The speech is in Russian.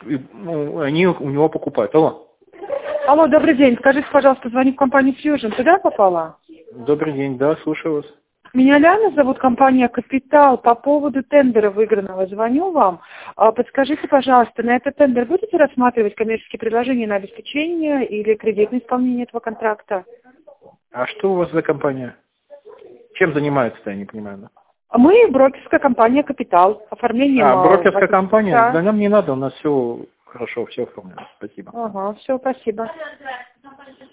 ну, они у него покупают. Алло. Алло, добрый день. Скажите, пожалуйста, звоню в компанию Fusion. Туда попала? Добрый день, да, слушаю вас. Меня Ляна зовут, компания «Капитал». По поводу тендера выигранного звоню вам. Подскажите, пожалуйста, на этот тендер будете рассматривать коммерческие предложения на обеспечение или кредитное исполнение этого контракта? А что у вас за компания? Чем занимается-то, я не понимаю. Да? Мы брокерская компания «Капитал». Оформлением... Брокерская компания? Да. Да нам не надо, у нас все хорошо, все оформлено. Спасибо. Ага, все, спасибо.